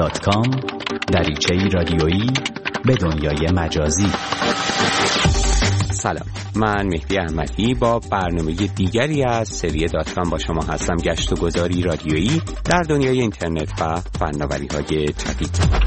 www.seriya.com دریچه‌ای رادیویی به دنیای مجازی. سلام، من مهدی احمدی با برنامه دیگری از seriya.com با شما هستم. گشت و گذاری رادیویی در دنیای اینترنت و فناوری‌های جدید.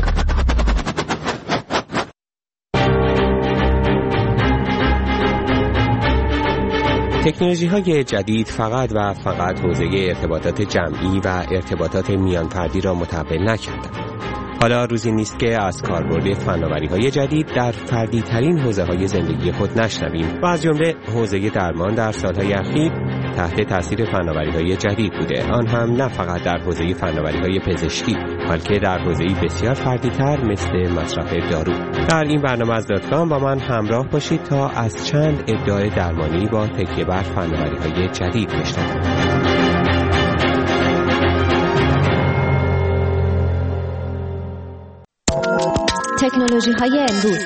تکنولوژی‌های جدید فقط و فقط حوزه ارتباطات جمعی و ارتباطات میانفردی را متحول نکردند. حالا روزی نیست که از کاربرد فناوری‌های جدید در فردی‌ترین حوزه‌های زندگی خود نشنویم و از جمله حوزه درمان در سال‌های اخیر تحت تاثیر فناوری‌های جدید بوده، آن هم نه فقط در حوزه فناوری‌های پزشکی بلکه در حوزه‌ای بسیار فردی‌تر مثل مصرف دارو. در این برنامه از .com با من همراه باشید تا از چند ابداع درمانی با تکیه بر فناوری‌های جدید بشنویم. تکنولوژی‌های امروز.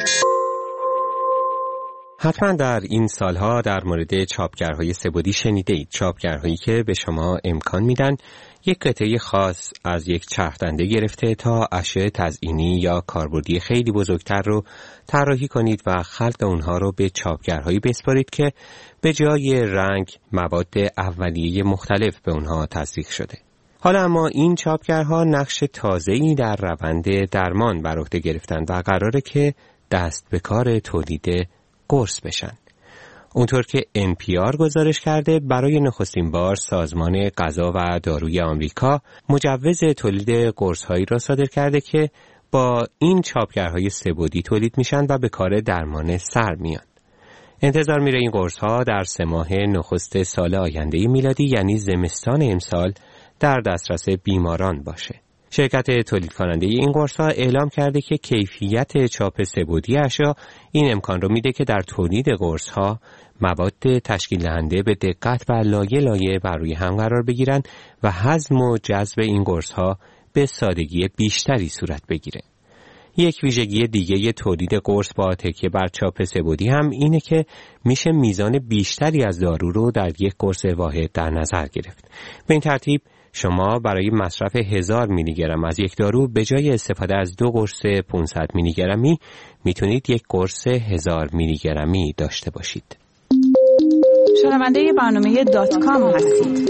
حتما در این سالها در مورد چاپگرهای سه‌بعدی شنیده اید. چاپگرهایی که به شما امکان میدن یک قطعه خاص از یک چرخ‌دنده گرفته تا اشیاء تزئینی یا کاربردی خیلی بزرگتر رو طراحی کنید و خلق اونها رو به چاپگرهایی بسپارید که به جای رنگ مواد اولیه مختلف به اونها تزریق شده. حالا اما این چاپگرها نقش تازه‌ای در روند درمان بر عهده گرفتند و قراره که دست به کار تولید قرص بشن. اونطور که NPR گزارش کرده، برای نخستین بار سازمان غذا و داروی آمریکا مجوز تولید قرص‌هایی را صادر کرده که با این چاپگرهای سه‌بعدی تولید میشن و به کار درمان سر میان. انتظار میره این قرص‌ها در 3 ماه نخست سال آینده میلادی یعنی زمستان امسال در دسترس بیماران باشه. شرکت تولید کننده این قرص‌ها اعلام کرده که کیفیت چاپ سه‌بعدی اشیا این امکان رو میده که در تولید قرص‌ها مواد تشکیل دهنده به دقت و لایه لایه بر روی هم قرار بگیرن و هضم و جذب این قرص‌ها به سادگی بیشتری صورت بگیره. یک ویژگی دیگه تولید قرص با تکیه بر چاپ سه‌بعدی هم اینه که میشه میزان بیشتری از دارو رو در یک قرص واحد در نظر گرفت. به این ترتیب شما برای مصرف 1000 میلی گرم از یک دارو به جای استفاده از 2 قرص 500 میلی گرمی میتونید یک قرص 1000 میلی گرمی داشته باشید. شنونده برنامه .com هستید.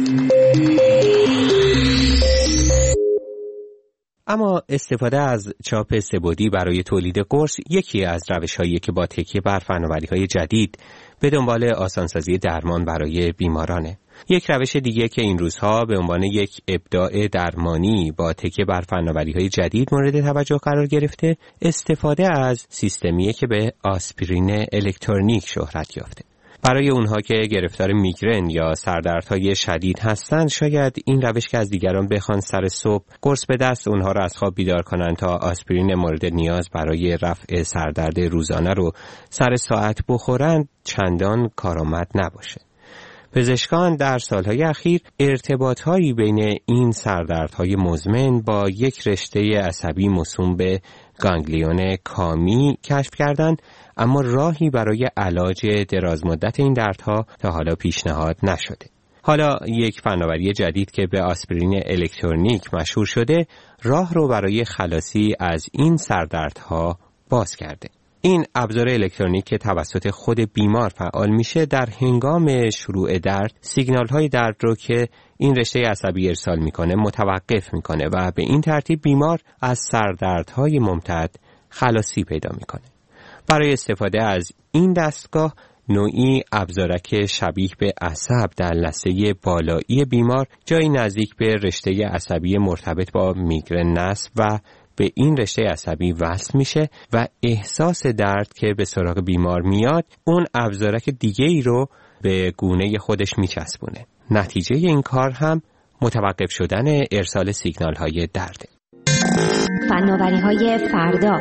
اما استفاده از چاپ سه‌بعدی برای تولید قرص یکی از روش‌هایی که با تکیه بر فناوری‌های جدید به دنبال آسانسازی درمان برای بیمارانه. یک روش دیگه که این روزها به عنوان یک ابداع درمانی با تکیه بر فناوری‌های جدید مورد توجه قرار گرفته، استفاده از سیستمیه که به آسپرین الکترونیک شهرت یافته. برای اونها که گرفتار میگرن یا سردردهای شدید هستند، شاید این روش که از دیگران بخوان سر صبح قرص به دست اونها رو از خواب بیدار کنن تا آسپرین مورد نیاز برای رفع سردرد روزانه رو سر ساعت بخورند چندان کارآمد نباشه. پزشکان در سالهای اخیر ارتباطهایی بین این سردردهای مزمن با یک رشته عصبی موسوم به گانگلیون کامی کشف کردند، اما راهی برای علاج درازمدت این دردها تا حالا پیشنهاد نشده. حالا یک فناوری جدید که به آسپرین الکترونیک مشهور شده، راه رو برای خلاصی از این سردردها باز کرده. این ابزار الکترونیک که توسط خود بیمار فعال میشه، در هنگام شروع درد سیگنال‌های درد رو که این رشته عصبی ارسال میکنه متوقف میکنه و به این ترتیب بیمار از سردردهای ممتد خلاصی پیدا میکنه. برای استفاده از این دستگاه نوعی ابزارک شبیه به عصب در لثه بالایی بیمار جایی نزدیک به رشته عصبی مرتبط با میگرن نصب و به این رشته عصبی وصل میشه و احساس درد که به سراغ بیمار میاد اون ابزارک دیگه ای رو به گونه خودش میچسبونه. نتیجه این کار هم متوقف شدن ارسال سیگنال های درده. فناوری های فردا.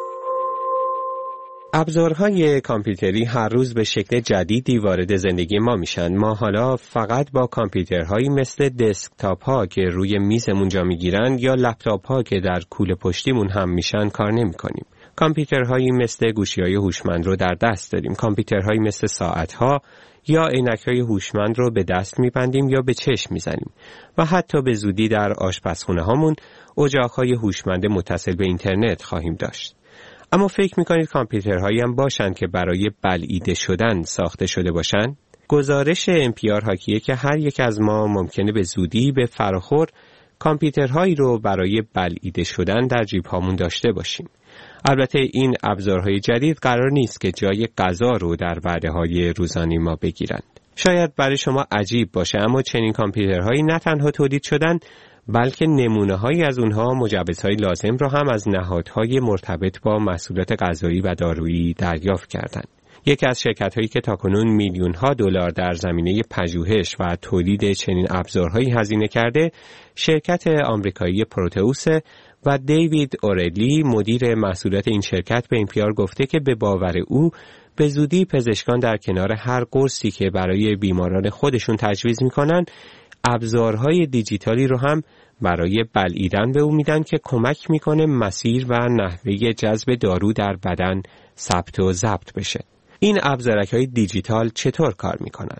ابزارهای کامپیوتری هر روز به شکل جدیدی وارد زندگی ما میشن. ما حالا فقط با کامپیوترهایی مثل دسکتاپ ها که روی میزمون جا میگیرن یا لپتاپ ها که در کوله پشتیمون هم میشن کار نمی کنیم. کامپیوترهایی مثل گوشی‌های هوشمند رو در دست داریم. کامپیوترهایی مثل ساعت‌ها یا عینک‌های هوشمند رو به دست می‌بندیم یا به چشم می‌زنیم و حتی به زودی در آشپزخونه هامون اجاق‌های هوشمند متصل به اینترنت خواهیم داشت. اما فکر می‌کنید کامپیوترهایی هم باشن که برای بلعیده شدن ساخته شده باشن؟ گزارش NPR حاکیه که هر یک از ما ممکنه به زودی به فراخور کامپیوترهایی رو برای بلعیده شدن در جیب‌هامون داشته باشیم. البته این ابزارهای جدید قرار نیست که جای غذا رو در وعده‌های روزانه ما بگیرند. شاید برای شما عجیب باشه، اما چنین کامپیوترهایی نه تنها تولید شدن، بلکه نمونه‌هایی از اونها مجوزهای لازم را هم از نهادهای مرتبط با محصولات غذایی و دارویی دریافت کردند. یکی از شرکت‌هایی که تاکنون میلیون‌ها دلار در زمینه پژوهش و تولید چنین ابزارهایی هزینه کرده، شرکت آمریکایی پروتئوس و دیوید اورلی مدیر محصولات این شرکت به NPR گفته که به باور او به زودی پزشکان در کنار هر قرصی که برای بیماران خودشون تجویز می‌کنن، ابزارهای دیجیتالی رو هم برای بلعیدن به او میدن که کمک میکنه مسیر و نحوه جذب دارو در بدن ثبت و ضبط بشه. این ابزارهای دیجیتال چطور کار میکنن؟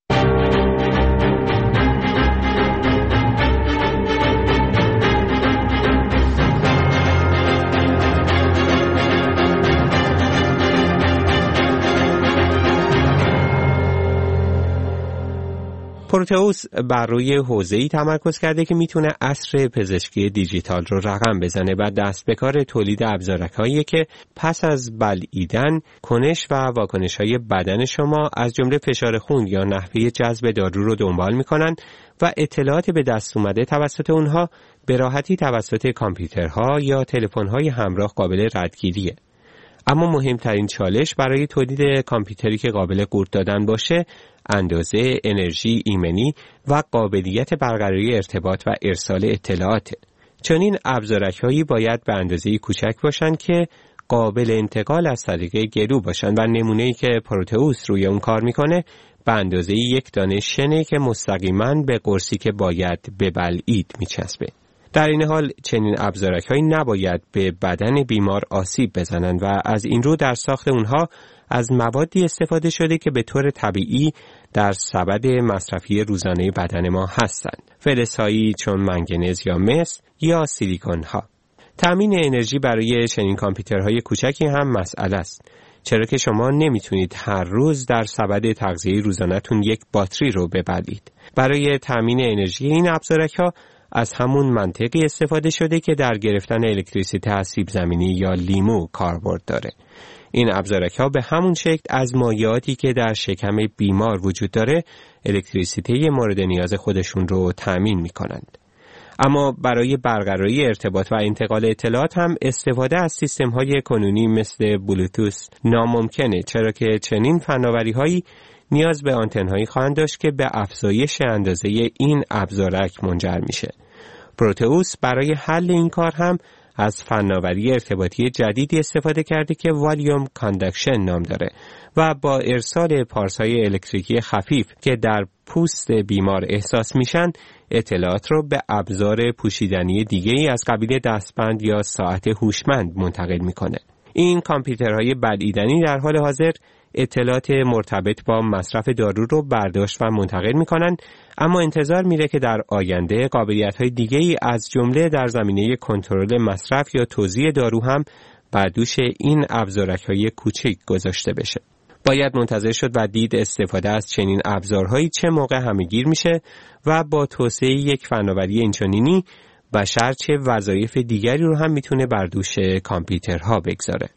پروتئوس بر روی حوزه‌ای تمرکز کرده که میتونه عصر پزشکی دیجیتال رو رقم بزنه و دست به کار تولید ابزارهایی که پس از بلعیدن کنش و واکنش‌های بدن شما از جمله فشار خون یا نحوه جذب دارو رو دنبال میکنن و اطلاعات به دست اومده توسط اونها به راحتی توسط کامپیوترها یا تلفن‌های همراه قابل ردگیریه. اما مهمترین چالش برای تولید کامپیوتری که قابل قورت دادن باشه، اندازه انرژی ایمنی و قابلیت برقراری ارتباط و ارسال اطلاعات. چنین ابزارهایی باید به اندازه کوچک باشن که قابل انتقال از طریق گلو باشن و نمونه‌ای که پروتئوس روی اون کار میکنه به اندازه یک دانه شنه که مستقیما به قرصی که باید ببلعید میچسبه. در این حال چنین ابزارهایی نباید به بدن بیمار آسیب بزنند و از این رو در ساخت اونها از موادی استفاده شده که به طور طبیعی در سبد مصرفی روزانه بدن ما هستند. فلزهایی چون منگنز یا مس یا سیلیکون ها. تامین انرژی برای چنین کامپیوترهای کوچکی هم مسئله است. چرا که شما نمیتونید هر روز در سبد تغذیه روزانه‌تون یک باتری رو ببلید. برای تامین انرژی این ابزارها از همون منطقی استفاده شده که در گرفتن الکتریسیته از سیب زمینی یا لیمو کاربرد داره. این ابزارها به همون شکل از مایعاتی که در شکم بیمار وجود داره الکتریسیته مورد نیاز خودشون رو تامین می‌کنند. اما برای برقراری ارتباط و انتقال اطلاعات هم استفاده از سیستم‌های کنونی مثل بلوتوث ناممکنه، چرا که چنین فناوری‌هایی نیاز به آنتن‌هایی خواهند داشت که به افزایش اندازه این ابزارک منجر میشه. پروتئوس برای حل این کار هم از فناوری ارتباطی جدیدی استفاده کرده که والیوم کاندکشن نام داره و با ارسال پارس‌های الکتریکی خفیف که در پوست بیمار احساس میشن اطلاعات رو به ابزار پوشیدنی دیگه‌ای از قبیل دستبند یا ساعت هوشمند منتقل میکنه. این کامپیوترهای بلعیدنی در حال حاضر اطلاعات مرتبط با مصرف دارو رو برداشت و منتقل میکنن، اما انتظار میره که در آینده قابلیت‌های دیگه‌ای از جمله در زمینه کنترل مصرف یا توزیع دارو هم بر دوش این ابزارهای کوچک گذاشته بشه. باید منتظر شد و دید استفاده از چنین ابزارهایی چه موقع همه‌گیر میشه و با توسعه یک فناوری اینچنینی بشر چه وظایف دیگری رو هم میتونه بر دوش کامپیوترها بگذاره.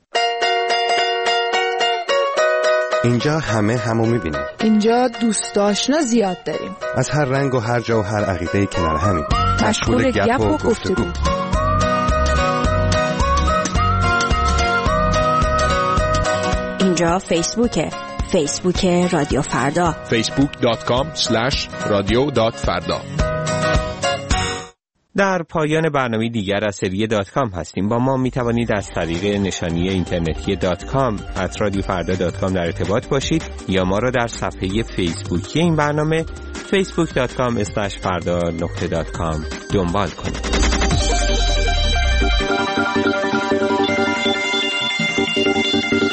اینجا همه همو میبینیم. اینجا دوست آشنا زیاد داریم. از هر رنگ و هر جا و هر عقیده‌ای کنار همیم. مشغول گپ و گفتگو. اینجا فیسبوک رادیو فردا. facebook.com/radio.farda. در پایان برنامه دیگر از سری .com هستیم. با ما می توانید از طریق نشانی اینترنتی .com@radiofarda.com در ارتباط باشید یا ما را در صفحه فیسبوکی این برنامه facebook.com/farda.com دنبال کنید.